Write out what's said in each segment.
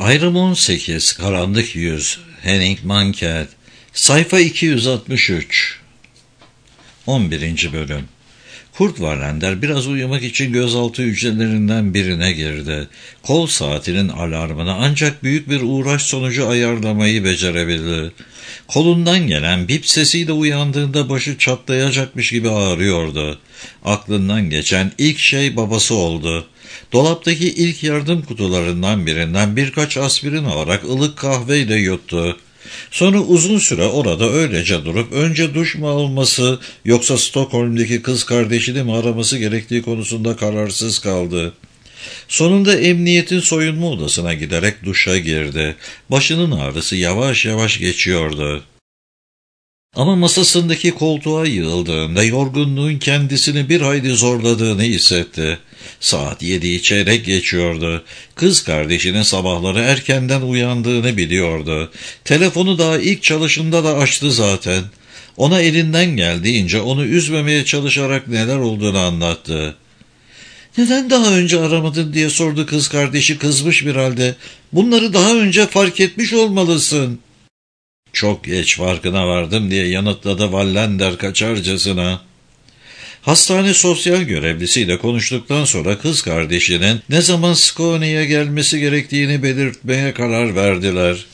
Ayrım 18, Karanlık Yüz, Henning Mankell, sayfa 263, 11. bölüm. Kurt Wallander biraz uyumak için gözaltı hücrelerinden birine girdi. Kol saatinin alarmını ancak büyük bir uğraş sonucu ayarlamayı becerebildi. Kolundan gelen bip sesiyle uyandığında başı çatlayacakmış gibi ağrıyordu. Aklından geçen ilk şey babası oldu. Dolaptaki ilk yardım kutularından birinden birkaç aspirin alarak ılık kahveyle yuttu. Sonra uzun süre orada öylece durup önce duş mu alması yoksa Stockholm'daki kız kardeşini mi araması gerektiği konusunda kararsız kaldı. Sonunda emniyetin soyunma odasına giderek duşa girdi. Başının ağrısı yavaş yavaş geçiyordu. Ama masasındaki koltuğa yığıldığında yorgunluğun kendisini bir hayli zorladığını hissetti. Saat 7'yi çeyrek geçiyordu. Kız kardeşinin sabahları erkenden uyandığını biliyordu. Telefonu daha ilk çalışında da açtı zaten. Ona elinden geldiğince onu üzmemeye çalışarak neler olduğunu anlattı. "Neden daha önce aramadın?" diye sordu kız kardeşi kızmış bir halde. "Bunları daha önce fark etmiş olmalısın." "Çok geç farkına vardım," diye yanıtladı Wallander kaçarcasına. Hastane sosyal görevlisiyle konuştuktan sonra kız kardeşinin ne zaman Skåne'ye gelmesi gerektiğini belirtmeye karar verdiler.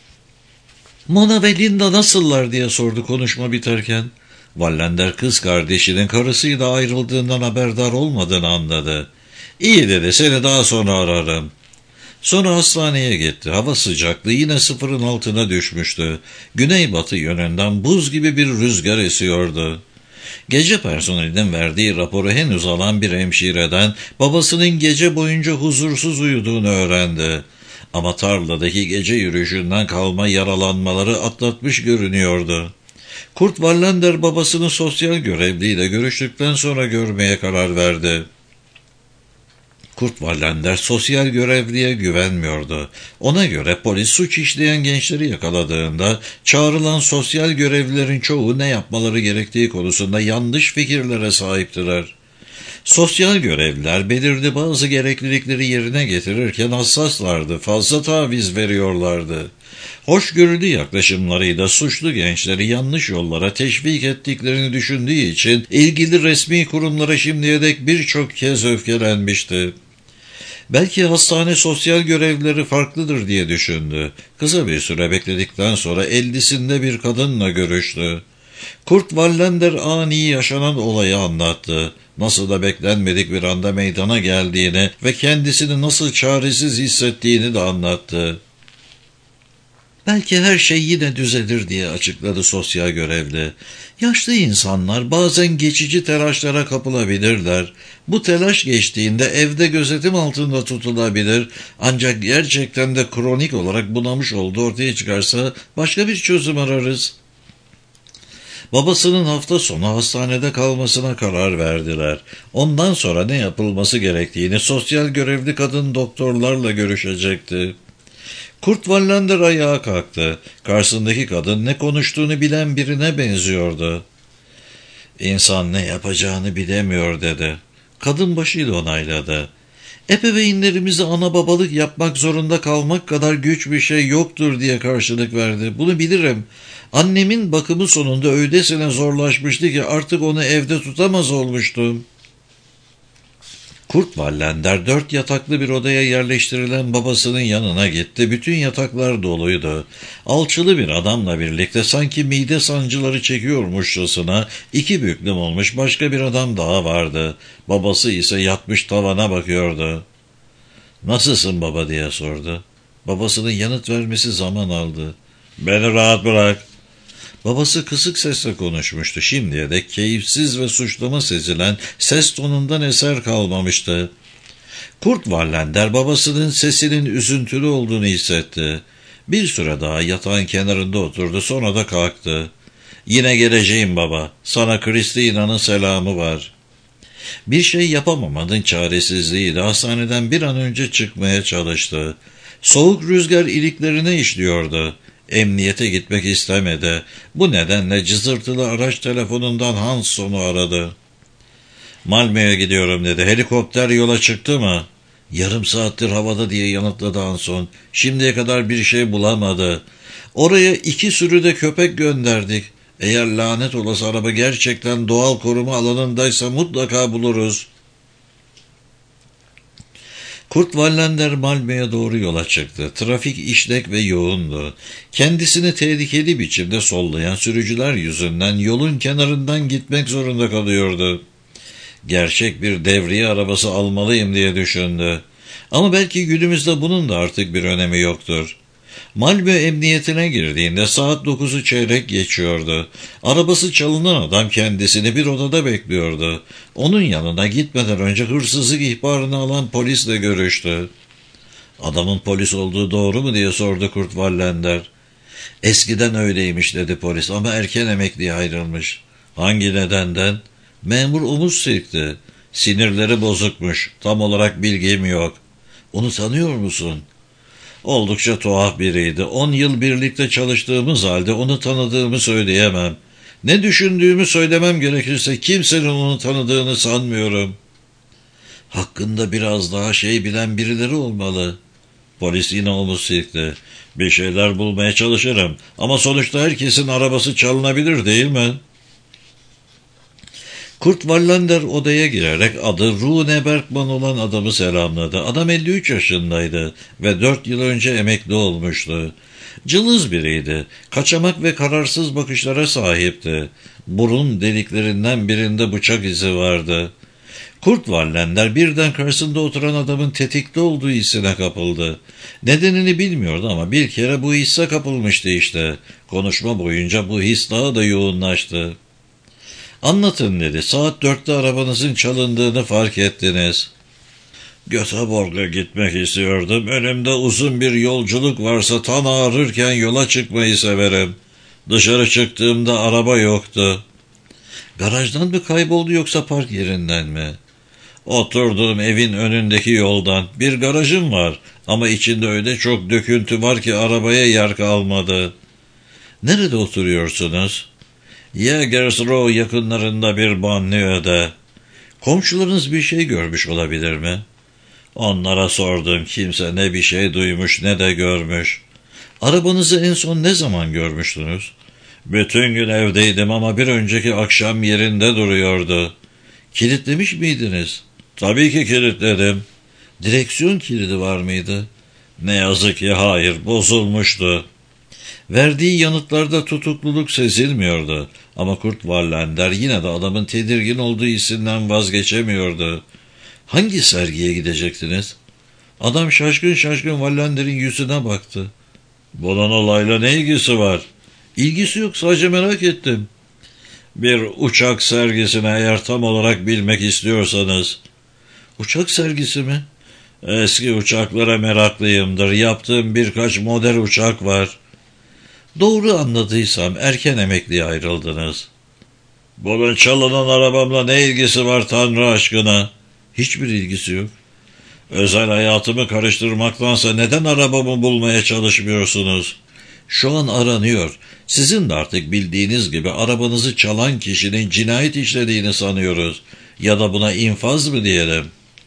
"Mona ve Linda nasıllar?" diye sordu konuşma biterken. Wallander kız kardeşinin karısıyla ayrıldığından haberdar olmadığını anladı. "İyi," dedi, "seni daha sonra ararım." Sonra hastaneye gitti. Hava sıcaklığı yine sıfırın altına düşmüştü. Güneybatı yönünden buz gibi bir rüzgar esiyordu. Gece personelinin verdiği raporu henüz alan bir hemşireden babasının gece boyunca huzursuz uyuduğunu öğrendi. Ama tarladaki gece yürüyüşünden kalma yaralanmaları atlatmış görünüyordu. Kurt Wallander babasını sosyal görevliyle görüştükten sonra görmeye karar verdi. Kurt Wallander sosyal görevliye güvenmiyordu. Ona göre polis suç işleyen gençleri yakaladığında çağrılan sosyal görevlilerin çoğu ne yapmaları gerektiği konusunda yanlış fikirlere sahiptiler. Sosyal görevliler belirli bazı gereklilikleri yerine getirirken hassaslardı, fazla taviz veriyorlardı. Hoşgörülü yaklaşımlarıyla suçlu gençleri yanlış yollara teşvik ettiklerini düşündüğü için ilgili resmi kurumlara şimdiye dek birçok kez öfkelenmişti. Belki hastane sosyal görevlileri farklıdır diye düşündü. Kısa bir süre bekledikten sonra 50'sinde bir kadınla görüştü. Kurt Wallander ani yaşanan olayı anlattı. Nasıl da beklenmedik bir anda meydana geldiğini ve kendisini nasıl çaresiz hissettiğini de anlattı. "Belki her şey yine düzelir," diye açıkladı sosyal görevli. "Yaşlı insanlar bazen geçici telaşlara kapılabilirler. Bu telaş geçtiğinde evde gözetim altında tutulabilir. Ancak gerçekten de kronik olarak bunamış olduğu ortaya çıkarsa başka bir çözüm ararız." Babasının hafta sonu hastanede kalmasına karar verdiler. Ondan sonra ne yapılması gerektiğini sosyal görevli kadın doktorlarla görüşecekti. Kurt Wallander ayağa kalktı. Karşısındaki kadın ne konuştuğunu bilen birine benziyordu. "İnsan ne yapacağını bilemiyor," dedi. Kadın başıyla onayladı. "Ebeveynlerimize ana babalık yapmak zorunda kalmak kadar güç bir şey yoktur," diye karşılık verdi. "Bunu bilirim. Annemin bakımı sonunda öylesine zorlaşmıştı ki artık onu evde tutamaz olmuştum." Kurt Wallander 4 yataklı bir odaya yerleştirilen babasının yanına gitti. Bütün yataklar doluydu. Alçılı bir adamla birlikte sanki mide sancıları çekiyormuşçasına 2 büklüm olmuş başka bir adam daha vardı. Babası ise yatmış tavana bakıyordu. "Nasılsın baba?" diye sordu. Babasının yanıt vermesi zaman aldı. "Beni rahat bırak." Babası kısık sesle konuşmuştu. Şimdiye dek keyifsiz ve suçlama sezilen ses tonundan eser kalmamıştı. Kurt Wallander babasının sesinin üzüntülü olduğunu hissetti. Bir süre daha yatağın kenarında oturdu, sonra da kalktı. "Yine geleceğim baba. Sana Kristina'nın selamı var." Bir şey yapamamanın çaresizliğiyle hastaneden bir an önce çıkmaya çalıştı. Soğuk rüzgar iliklerine işliyordu. Emniyete gitmek istemedi. Bu nedenle cızırtılı araç telefonundan Hansson'u aradı. "Malmö'ye gidiyorum," dedi. "Helikopter yola çıktı mı?" Yarım saattir havada diye yanıtladı Anson. Şimdiye kadar bir şey bulamadı. Oraya 2 sürü de köpek gönderdik. Eğer lanet olası araba gerçekten doğal koruma alanındaysa mutlaka buluruz. Kurt Wallander Malmö'ye doğru yola çıktı. Trafik işlek ve yoğundu. Kendisini tehlikeli biçimde sollayan sürücüler yüzünden yolun kenarından gitmek zorunda kalıyordu. Gerçek bir devriye arabası almalıyım diye düşündü. Ama belki günümüzde bunun da artık bir önemi yoktur. Malmö emniyetine girdiğinde saat 9'u çeyrek geçiyordu. Arabası çalınan adam kendisini bir odada bekliyordu. Onun yanına gitmeden önce hırsızlık ihbarını alan polisle görüştü. Adamın polis olduğu doğru mu diye sordu Kurt Wallander. Eskiden öyleymiş dedi polis ama erken emekliye ayrılmış. Hangi nedenden? Memur omuz silkti. Sinirleri bozukmuş. Tam olarak bilgim yok. Onu tanıyor musun? Oldukça tuhaf biriydi. 10 yıl birlikte çalıştığımız halde onu tanıdığımı söyleyemem. Ne düşündüğümü söylemem gerekirse kimsenin onu tanıdığını sanmıyorum. Hakkında biraz daha şey bilen birileri olmalı. Polis yine omuz silkti. Bir şeyler bulmaya çalışırım. Ama sonuçta herkesin arabası çalınabilir değil mi? Kurt Wallander odaya girerek adı Rune Bergman olan adamı selamladı. Adam 53 yaşındaydı ve 4 yıl önce emekli olmuştu. Cılız biriydi. Kaçamak ve kararsız bakışlara sahipti. Burun deliklerinden birinde bıçak izi vardı. Kurt Wallander birden karşısında oturan adamın tetikte olduğu hissine kapıldı. Nedenini bilmiyordu ama bir kere bu hisse kapılmıştı işte. Konuşma boyunca bu his daha da yoğunlaştı. Anlatın dedi. Saat 4'te arabanızın çalındığını fark ettiniz. Göteborg'a gitmek istiyordum. Önümde uzun bir yolculuk varsa tam ağrırken yola çıkmayı severim. Dışarı çıktığımda araba yoktu. Garajdan mı kayboldu yoksa park yerinden mi? Oturduğum evin önündeki yoldan. Bir garajım var ama içinde öyle çok döküntü var ki arabaya yer kalmadı. Nerede oturuyorsunuz? Jägers Row yakınlarında bir banliyöde. Komşularınız bir şey görmüş olabilir mi? Onlara sordum. Kimse ne bir şey duymuş ne de görmüş. Arabanızı en son ne zaman görmüştünüz? Bütün gün evdeydim ama bir önceki akşam yerinde duruyordu. Kilitlemiş miydiniz? Tabii ki kilitledim. Direksiyon kilidi var mıydı? Ne yazık ki hayır, bozulmuştu. Verdiği yanıtlarda tutukluluk sezilmiyordu. Ama Kurt Wallander yine de adamın tedirgin olduğu hissinden vazgeçemiyordu. Hangi sergiye gidecektiniz? Adam şaşkın şaşkın Wallander'in yüzüne baktı. Bunun olayla ne ilgisi var? İlgisi yok, sadece merak ettim. Bir uçak sergisine eğer tam olarak bilmek istiyorsanız. Uçak sergisi mi? Eski uçaklara meraklıyımdır. Yaptığım birkaç model uçak var. Doğru anladıysam erken emekliye ayrıldınız. Bunun çalınan arabamla ne ilgisi var Tanrı aşkına? Hiçbir ilgisi yok. Özel hayatımı karıştırmaktansa neden arabamı bulmaya çalışmıyorsunuz? Şu an aranıyor. Sizin de artık bildiğiniz gibi arabanızı çalan kişinin cinayet işlediğini sanıyoruz. Ya da buna infaz mı diyelim?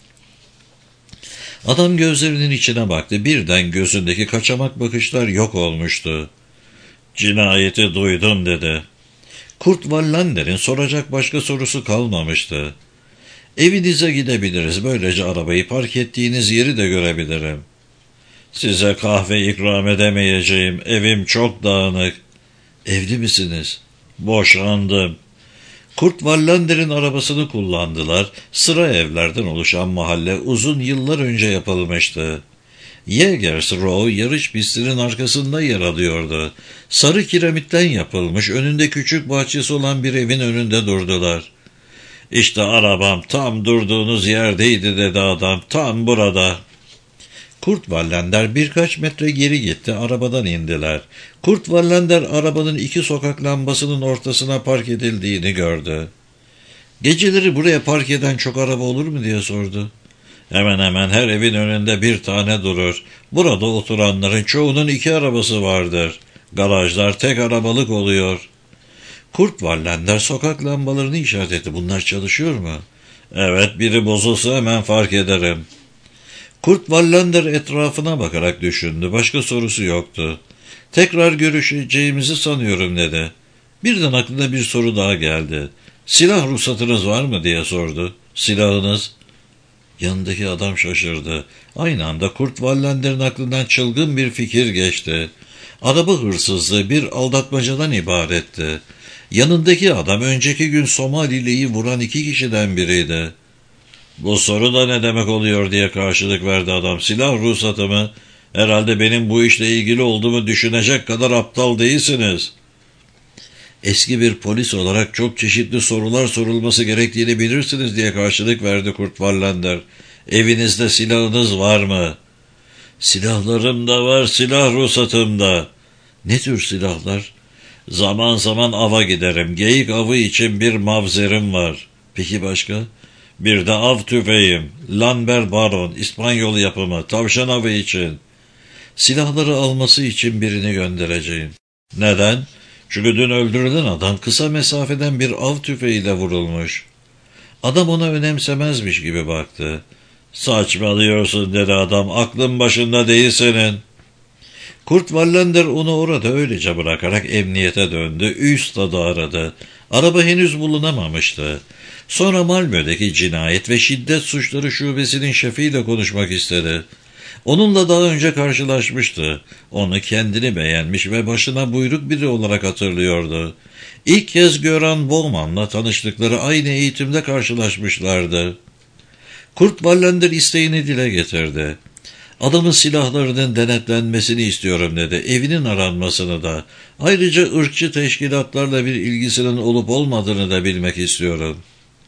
Adam gözlerinin içine baktı. Birden gözündeki kaçamak bakışlar yok olmuştu. Cinayeti duydum dedi. Kurt Wallander'in soracak başka sorusu kalmamıştı. Evinize gidebiliriz. Böylece arabayı park ettiğiniz yeri de görebilirim. Size kahve ikram edemeyeceğim. Evim çok dağınık. Evli misiniz? Boşandım. Kurt Wallander'in arabasını kullandılar. Sıra evlerden oluşan mahalle uzun yıllar önce yapılmıştı. Jägers Row yarış pistinin arkasında yer alıyordu. Sarı kiremitten yapılmış, önünde küçük bahçesi olan bir evin önünde durdular. İşte arabam tam durduğunuz yerdeydi dedi adam, tam burada. Kurt Wallander birkaç metre geri gitti, arabadan indiler. Kurt Wallander arabanın 2 sokak lambasının ortasına park edildiğini gördü. Geceleri buraya park eden çok araba olur mu diye sordu. Hemen hemen her evin önünde bir tane durur. Burada oturanların çoğunun 2 arabası vardır. Garajlar tek arabalık oluyor. Kurt Wallander sokak lambalarını işaret etti. Bunlar çalışıyor mu? Evet, biri bozulsa hemen fark ederim. Kurt Wallander etrafına bakarak düşündü. Başka sorusu yoktu. Tekrar görüşeceğimizi sanıyorum dedi. Birden aklına bir soru daha geldi. Silah ruhsatınız var mı diye sordu. Silahınız? Yanındaki adam şaşırdı. Aynı anda Kurt Wallander'ın aklından çılgın bir fikir geçti. Araba hırsızlığı bir aldatmacadan ibaretti. Yanındaki adam önceki gün Somalili'yi vuran 2 kişiden biriydi. Bu soru da ne demek oluyor diye karşılık verdi adam. Silah ruhsatı mı? Herhalde benim bu işle ilgili olduğumu düşünecek kadar aptal değilsiniz. Eski bir polis olarak çok çeşitli sorular sorulması gerektiğini bilirsiniz diye karşılık verdi Kurt Wallander. Evinizde silahınız var mı? Silahlarım da var, silah ruhsatım da. Ne tür silahlar? Zaman zaman ava giderim. Geyik avı için bir mavzerim var. Peki başka? Bir de av tüfeğim. Lambert Baron, İspanyol yapımı, tavşan avı için. Silahları alması için birini göndereceğim. Neden? Çünkü dün öldürülen adam kısa mesafeden bir av tüfeğiyle vurulmuş. Adam ona önemsemezmiş gibi baktı. Saçmalıyorsun dedi adam, aklın başında değil senin. Kurt Wallander onu orada öylece bırakarak emniyete döndü. Üstad'ı aradı. Araba henüz bulunamamıştı. Sonra Malmö'deki cinayet ve şiddet suçları şubesinin şefiyle konuşmak istedi. Onunla daha önce karşılaşmıştı. Onu kendini beğenmiş ve başına buyruk biri olarak hatırlıyordu. İlk kez Göran Bowman'la tanıştıkları aynı eğitimde karşılaşmışlardı. Kurt Wallander isteğini dile getirdi. Adamın silahlarının denetlenmesini istiyorum dedi. Evinin aranmasını da. Ayrıca ırkçı teşkilatlarla bir ilgisinin olup olmadığını da bilmek istiyorum.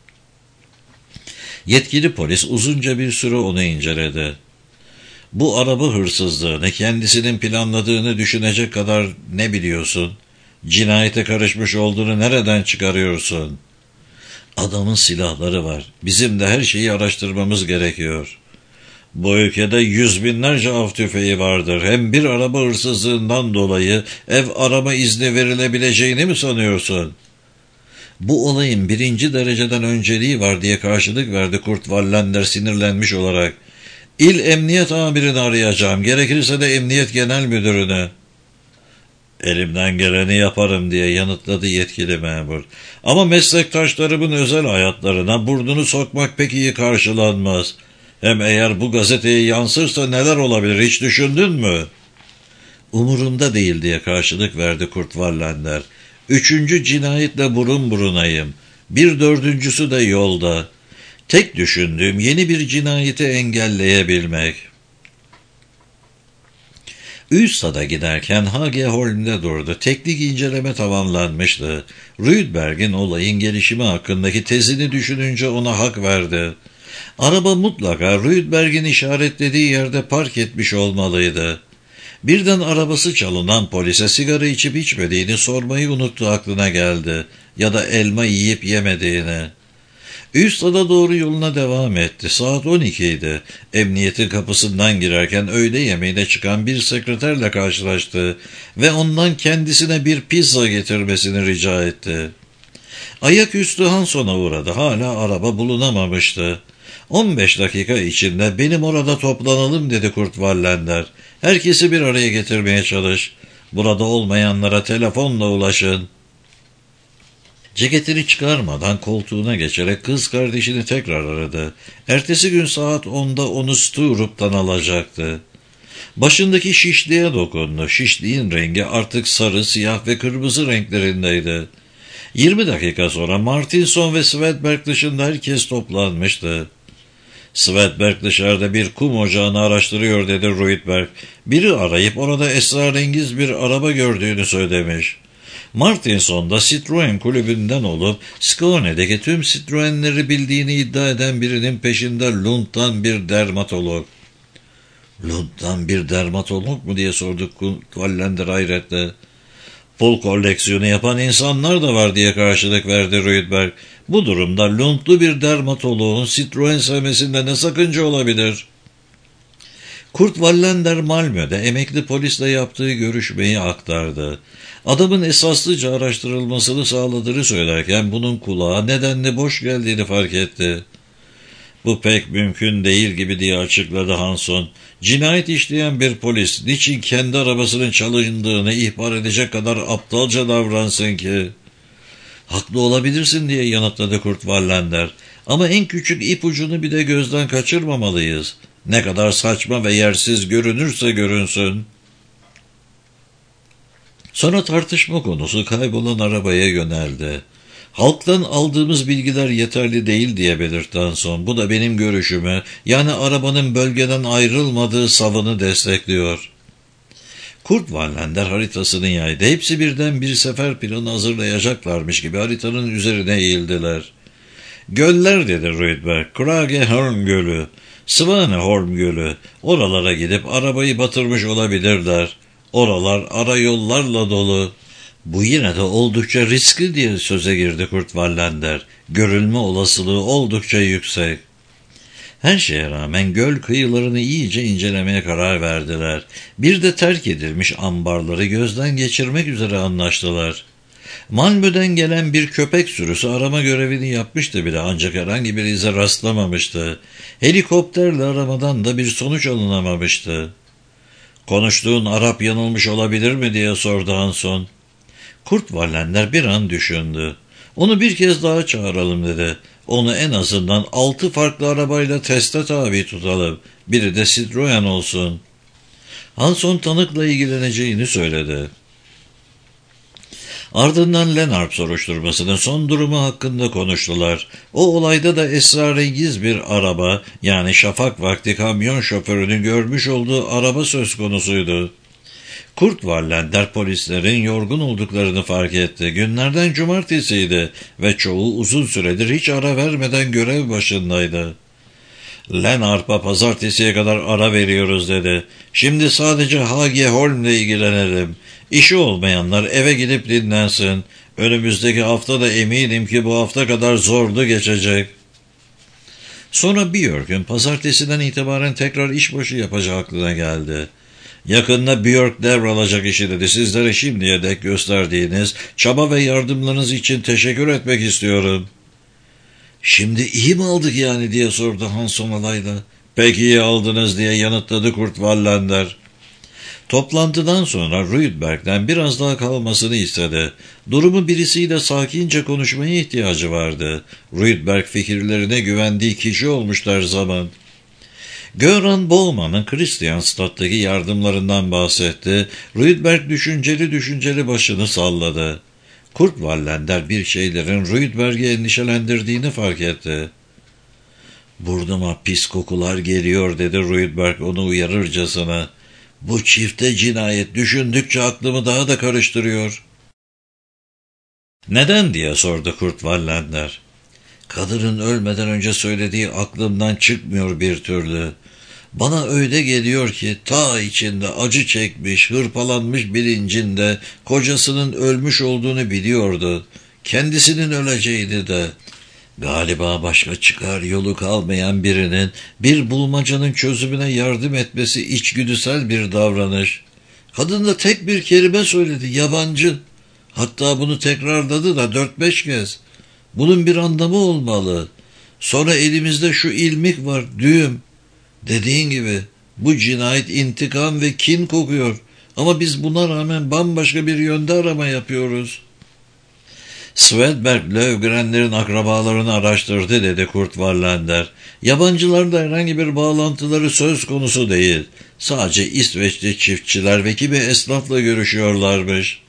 Yetkili polis uzunca bir süre onu inceledi. Bu araba hırsızlığını kendisinin planladığını düşünecek kadar ne biliyorsun? Cinayete karışmış olduğunu nereden çıkarıyorsun? Adamın silahları var. Bizim de her şeyi araştırmamız gerekiyor. Bu ülkede 100.000'lerce av tüfeği vardır. Hem bir araba hırsızlığından dolayı ev arama izni verilebileceğini mi sanıyorsun? Bu olayın 1. dereceden önceliği var diye karşılık verdi Kurt Wallander sinirlenmiş olarak. İl Emniyet Amirini arayacağım. Gerekirse de Emniyet Genel Müdürünü. Elimden geleni yaparım diye yanıtladı yetkili memur. Ama meslektaşlarımın özel hayatlarına burnunu sokmak pek iyi karşılanmaz. Hem eğer bu gazeteye yansırsa neler olabilir hiç düşündün mü? Umurumda değil diye karşılık verdi Kurt Wallander. 3. cinayetle burun burunayım. 4. de yolda. Tek düşündüğüm yeni bir cinayeti engelleyebilmek. Üstad'a giderken H.G. Holm'de durdu. Teknik inceleme tamamlanmıştı. Rydberg'in olayın gelişimi hakkındaki tezini düşününce ona hak verdi. Araba mutlaka Rydberg'in işaretlediği yerde park etmiş olmalıydı. Birden arabası çalınan polise sigara içip içmediğini sormayı unuttu aklına geldi. Ya da elma yiyip yemediğini. Üstad'a doğru yoluna devam etti. Saat 12 idi. Emniyetin kapısından girerken öğle yemeğine çıkan bir sekreterle karşılaştı ve ondan kendisine bir pizza getirmesini rica etti. Ayaküstü Hanson'a uğradı. Hala araba bulunamamıştı. 15 dakika içinde benim orada toplanalım dedi Kurt Wallander. Herkesi bir araya getirmeye çalış. Burada olmayanlara telefonla ulaşın. Ceketini çıkarmadan koltuğuna geçerek kız kardeşini tekrar aradı. Ertesi gün saat 10'da onu Sturup'tan alacaktı. Başındaki şişliğe dokundu. Şişliğin rengi artık sarı, siyah ve kırmızı renklerindeydi. 20 dakika sonra Martinson ve Svedberg dışında herkes toplanmıştı. Svedberg dışarıda bir kum ocağını araştırıyor dedi Rydberg. Biri arayıp orada esrarengiz bir araba gördüğünü söylemiş. Martinson da Citroen kulübünden olup Skåne'deki tüm Citroen'leri bildiğini iddia eden birinin peşinde Lund'dan bir dermatolog. Lund'dan bir dermatolog mu diye sorduk Wallander hayretle. Pul koleksiyonu yapan insanlar da var diye karşılık verdi Rydberg. Bu durumda Lund'lu bir dermatoloğun Citroen sevmesinde ne sakınca olabilir? Kurt Wallander Malmö'de emekli polisle yaptığı görüşmeyi aktardı. Adamın esaslıca araştırılmasını sağladığını söylerken bunun kulağa nedenle boş geldiğini fark etti. Bu pek mümkün değil gibi diye açıkladı Hanson. Cinayet işleyen bir polis niçin kendi arabasının çalındığını ihbar edecek kadar aptalca davransın ki? Haklı olabilirsin diye yanıtladı Kurt Wallander. Ama en küçük ipucunu bile gözden kaçırmamalıyız. Ne kadar saçma ve yersiz görünürse görünsün. Sonra tartışma konusu kaybolan arabaya yöneldi. Halktan aldığımız bilgiler yeterli değil diye belirtti Hanson. Bu da benim görüşümü, yani arabanın bölgeden ayrılmadığı savını destekliyor. Kurt Wallander haritasını yaydı. Hepsi birden bir sefer planı hazırlayacaklarmış gibi haritanın üzerine eğildiler. Göller dedi Rydberg. Kragehorn Gölü, Svanehorn Gölü. Oralara gidip arabayı batırmış olabilirler. Oralar ara yollarla dolu. Bu yine de oldukça riskli diye söze girdi Kurt Wallander. Görülme olasılığı oldukça yüksek. Her şeye rağmen göl kıyılarını iyice incelemeye karar verdiler. Bir de terk edilmiş ambarları gözden geçirmek üzere anlaştılar. Malmö'den gelen bir köpek sürüsü arama görevini yapmıştı bile, ancak herhangi bir ize rastlamamıştı. Helikopterle aramadan da bir sonuç alınamamıştı. "Konuştuğun Arap yanılmış olabilir mi?" diye sordu Hanson. Kurt Wallander bir an düşündü. "Onu bir kez daha çağıralım" dedi. "Onu en azından 6 farklı arabayla teste tabi tutalım. Biri de Citroen olsun." Hanson tanıkla ilgileneceğini söyledi. Ardından Lennart soruşturmasının son durumu hakkında konuştular. O olayda da esrarengiz bir araba, yani şafak vakti kamyon şoförünün görmüş olduğu araba söz konusuydu. Kurt Wallander polislerin yorgun olduklarını fark etti. Günlerden cumartesiydi ve çoğu uzun süredir hiç ara vermeden görev başındaydı. "Lennart'a pazartesiye kadar ara veriyoruz" dedi. "Şimdi sadece H.G. Holm'le ilgilenelim. İşi olmayanlar eve gidip dinlensin. Önümüzdeki hafta da eminim ki bu hafta kadar zorlu geçecek." Sonra Björk'ün pazartesiden itibaren tekrar işbaşı yapacağı aklına geldi. "Yakında Björk devralacak işi" dedi. "Sizlere şimdiye dek gösterdiğiniz çaba ve yardımlarınız için teşekkür etmek istiyorum." "Şimdi iyi mi aldık yani?" diye sordu Hanson alayla. "Pek iyi aldınız" diye yanıtladı Kurt Wallander. Toplantıdan sonra Rydberg'den biraz daha kalmasını istedi. Durumu birisiyle sakince konuşmaya ihtiyacı vardı. Rydberg fikirlerine güvendiği kişi olmuştu her zaman. Göran Bowman'ın Christianstadt'taki yardımlarından bahsetti. Rydberg düşünceli başını salladı. Kurt Wallander bir şeylerin Rydberg'i endişelendirdiğini fark etti. "Burnuma pis kokular geliyor" dedi Rydberg onu uyarırcasına. "Bu çifte cinayet düşündükçe aklımı daha da karıştırıyor." "Neden?" diye sordu Kurt Wallander. "Kadının ölmeden önce söylediği aklımdan çıkmıyor bir türlü. Bana öyle geliyor ki ta içinde acı çekmiş, hırpalanmış bilincinde kocasının ölmüş olduğunu biliyordu. Kendisinin öleceğini de. Galiba başka çıkar yolu kalmayan birinin bir bulmacanın çözümüne yardım etmesi içgüdüsel bir davranış. Kadın da tek bir kelime söyledi: yabancı. Hatta bunu tekrarladı da 4-5 kez. Bunun bir anlamı olmalı. Sonra elimizde şu ilmik var, düğüm. Dediğin gibi bu cinayet intikam ve kin kokuyor. Ama biz buna rağmen bambaşka bir yönde arama yapıyoruz." "Swedberg Löfgren'lerin akrabalarını araştırdı" dedi Kurt Wallander. "Yabancılarla herhangi bir bağlantıları söz konusu değil. Sadece İsveçli çiftçiler ve kimi esnafla görüşüyorlarmış."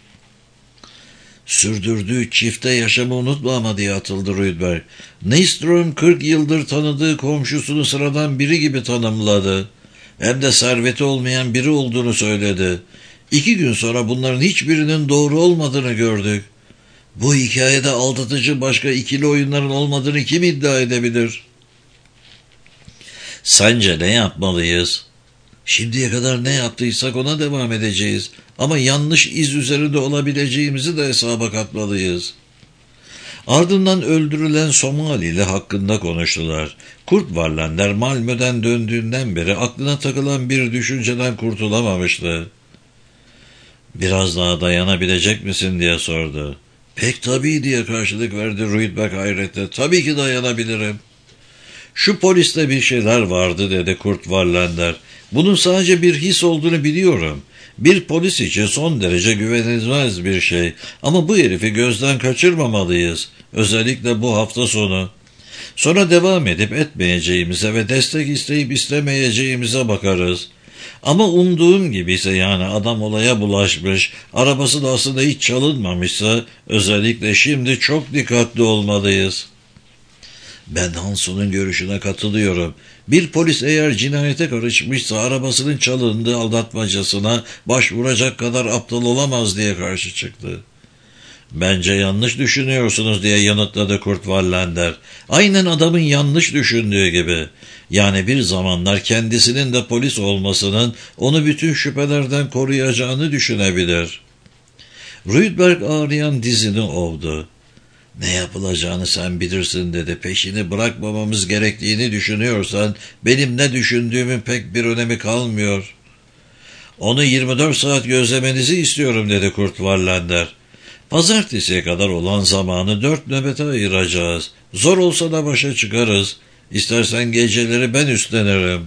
"Sürdürdüğü çifte yaşamı unutma ama" diye atıldı Rydberg. "Nyström 40 yıldır tanıdığı komşusunu sıradan biri gibi tanımladı. Hem de serveti olmayan biri olduğunu söyledi. 2 gün sonra bunların hiçbirinin doğru olmadığını gördük. Bu hikayede aldatıcı başka ikili oyunların olmadığını kim iddia edebilir?" "Sence ne yapmalıyız?" "Şimdiye kadar ne yaptıysak ona devam edeceğiz. Ama yanlış iz üzerinde olabileceğimizi de hesaba katmalıyız." Ardından öldürülen Somalili hakkında konuştular. Kurt Wallander Malmö'den döndüğünden beri aklına takılan bir düşünceden kurtulamamıştı. "Biraz daha dayanabilecek misin?" diye sordu. "Pek tabii" diye karşılık verdi Rydberg hayretle. "Tabii ki dayanabilirim." Şu poliste bir şeyler vardı dedi Kurt Wallander. Bunun sadece bir his olduğunu biliyorum. Bir polis için son derece güvenilmez bir şey. Ama bu herifi gözden kaçırmamalıyız. Özellikle bu hafta sonu. Sonra devam edip etmeyeceğimize ve destek isteyip istemeyeceğimize bakarız. Ama umduğum gibi ise, yani adam olaya bulaşmış, arabası da aslında hiç çalınmamışsa, özellikle şimdi çok dikkatli olmalıyız. Ben Hanso'nun görüşüne katılıyorum. Bir polis eğer cinayete karışmışsa arabasının çalındığı aldatmacasına başvuracak kadar aptal olamaz diye karşı çıktı. Bence yanlış düşünüyorsunuz diye yanıtladı Kurt Wallander. Aynen adamın yanlış düşündüğü gibi. Yani bir zamanlar kendisinin de polis olmasının onu bütün şüphelerden koruyacağını düşünebilir. Rydberg ağrıyan dizini ovdu. Ne yapılacağını sen bilirsin dedi. Peşini bırakmamamız gerektiğini düşünüyorsan benim ne düşündüğümün pek bir önemi kalmıyor. Onu 24 saat gözlemenizi istiyorum dedi Kurt Wallander. Pazartesiye kadar olan zamanı 4 nöbete ayıracağız. Zor olsa da başa çıkarız. İstersen geceleri ben üstlenirim.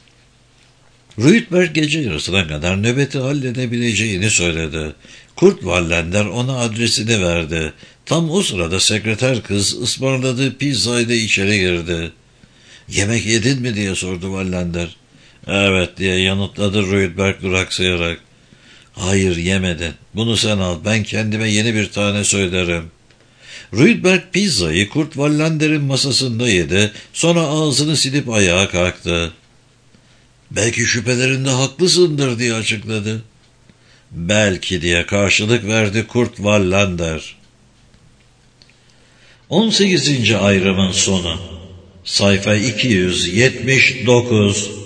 Rydberg gece yarısına kadar nöbeti halledebileceğini söyledi. Kurt Wallander ona adresini verdi. Tam o sırada sekreter kız ısmarladığı pizzayla içeri girdi. "Yemek yedin mi?" diye sordu Wallander. "Evet" diye yanıtladı Rydberg duraksayarak. "Hayır, yemedin. Bunu sen al. Ben kendime yeni bir tane söylerim." Rydberg pizzayı Kurt Wallander'in masasında yedi. Sonra ağzını silip ayağa kalktı. "Belki şüphelerinde haklısındır" diye açıkladı. "Belki" diye karşılık verdi Kurt Wallander. 18. ayrımın sonu. Sayfa 279.